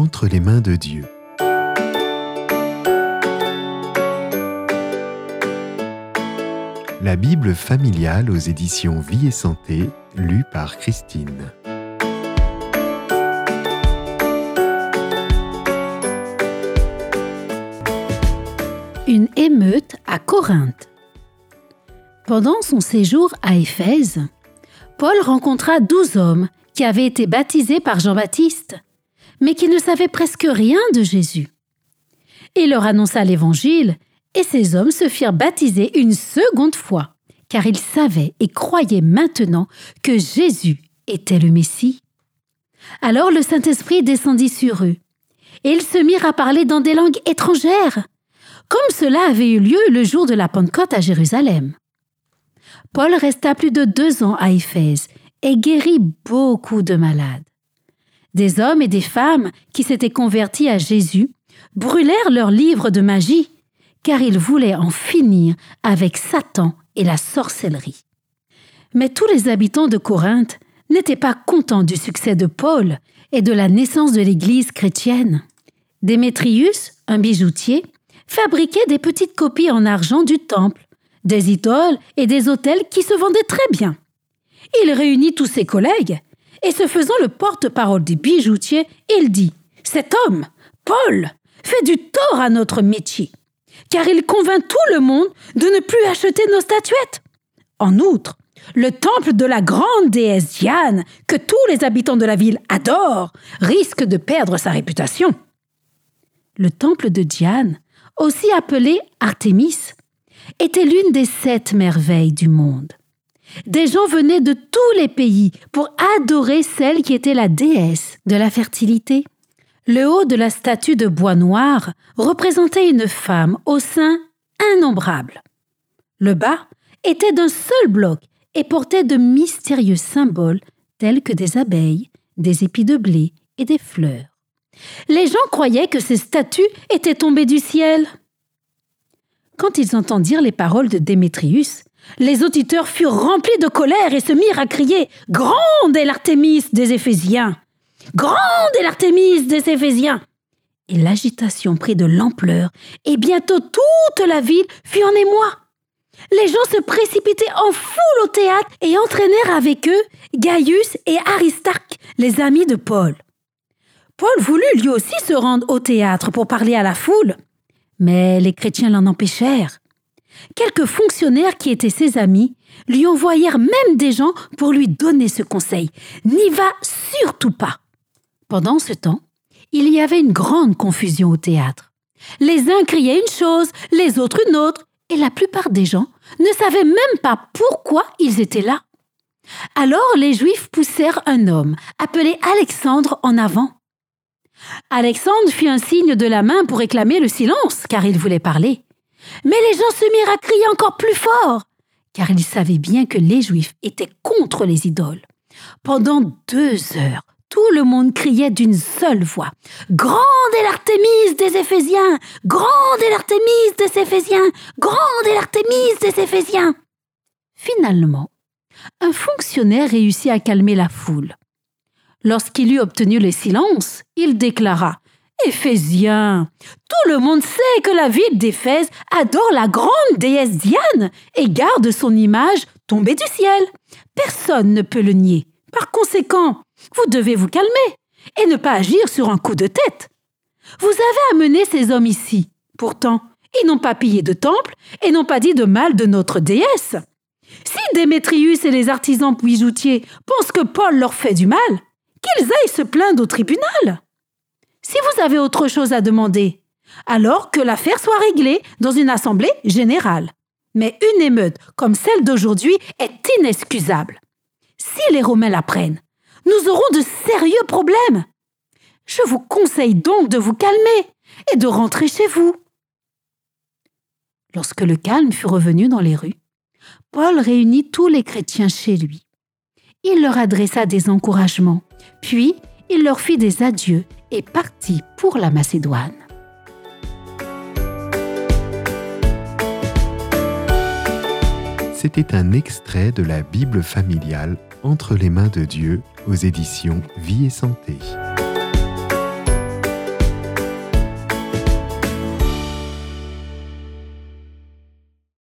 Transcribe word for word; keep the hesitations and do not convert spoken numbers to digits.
entre les mains de Dieu. La Bible familiale aux éditions Vie et Santé, lue par Christine. Une émeute à Corinthe. Pendant son séjour à Éphèse, Paul rencontra douze hommes qui avaient été baptisés par Jean-Baptiste, mais qui ne savaient presque rien de Jésus. Il leur annonça l'Évangile, et ces hommes se firent baptiser une seconde fois, car ils savaient et croyaient maintenant que Jésus était le Messie. Alors le Saint-Esprit descendit sur eux, et ils se mirent à parler dans des langues étrangères, comme cela avait eu lieu le jour de la Pentecôte à Jérusalem. Paul resta plus de deux ans à Éphèse et guérit beaucoup de malades. Des hommes et des femmes qui s'étaient convertis à Jésus brûlèrent leurs livres de magie, car ils voulaient en finir avec Satan et la sorcellerie. Mais tous les habitants de Corinthe n'étaient pas contents du succès de Paul et de la naissance de l'Église chrétienne. Démétrius, un bijoutier, fabriquait des petites copies en argent du temple, des idoles et des autels qui se vendaient très bien. Il réunit tous ses collègues et, se faisant le porte-parole des bijoutiers, il dit « Cet homme, Paul, fait du tort à notre métier, car il convainc tout le monde de ne plus acheter nos statuettes. En outre, le temple de la grande déesse Diane, que tous les habitants de la ville adorent, risque de perdre sa réputation. » Le temple de Diane, aussi appelé Artémis, était l'une des sept merveilles du monde. Des gens venaient de tous les pays pour adorer celle qui était la déesse de la fertilité. Le haut de la statue de bois noir représentait une femme au sein innombrable. Le bas était d'un seul bloc et portait de mystérieux symboles tels que des abeilles, des épis de blé et des fleurs. Les gens croyaient que ces statues étaient tombées du ciel. Quand ils entendirent les paroles de Démétrius, les auditeurs furent remplis de colère et se mirent à crier « Grande est l'Artémis des Éphésiens ! Grande est l'Artémis des Éphésiens !» Et l'agitation prit de l'ampleur, et bientôt toute la ville fut en émoi. Les gens se précipitaient en foule au théâtre et entraînèrent avec eux Gaius et Aristarque, les amis de Paul. Paul voulut lui aussi se rendre au théâtre pour parler à la foule, mais les chrétiens l'en empêchèrent. Quelques fonctionnaires qui étaient ses amis lui envoyèrent même des gens pour lui donner ce conseil « N'y va surtout pas !» Pendant ce temps, il y avait une grande confusion au théâtre. Les uns criaient une chose, les autres une autre, et la plupart des gens ne savaient même pas pourquoi ils étaient là. Alors les Juifs poussèrent un homme, appelé Alexandre, en avant. Alexandre fit un signe de la main pour réclamer le silence, car il voulait parler. Mais les gens se mirent à crier encore plus fort, car ils savaient bien que les Juifs étaient contre les idoles. Pendant deux heures, tout le monde criait d'une seule voix « Grande est l'Artémis des Éphésiens! Grande est l'Artémis des Éphésiens! Grande est l'Artémis des Éphésiens !» Finalement, un fonctionnaire réussit à calmer la foule. Lorsqu'il eut obtenu le silence, il déclara « Éphésiens, tout le monde sait que la ville d'Éphèse adore la grande déesse Diane et garde son image tombée du ciel. Personne ne peut le nier. Par conséquent, vous devez vous calmer et ne pas agir sur un coup de tête. Vous avez amené ces hommes ici. Pourtant, ils n'ont pas pillé de temple et n'ont pas dit de mal de notre déesse. Si Démétrius et les artisans bijoutiers pensent que Paul leur fait du mal, qu'ils aillent se plaindre au tribunal. Si vous avez autre chose à demander, alors que l'affaire soit réglée dans une assemblée générale. Mais une émeute comme celle d'aujourd'hui est inexcusable. Si les Romains l'apprennent, nous aurons de sérieux problèmes. Je vous conseille donc de vous calmer et de rentrer chez vous. Lorsque le calme fut revenu dans les rues, Paul réunit tous les chrétiens chez lui. Il leur adressa des encouragements, puis il leur fit des adieux et partit pour la Macédoine. C'était un extrait de la Bible familiale Entre les mains de Dieu aux éditions Vie et Santé.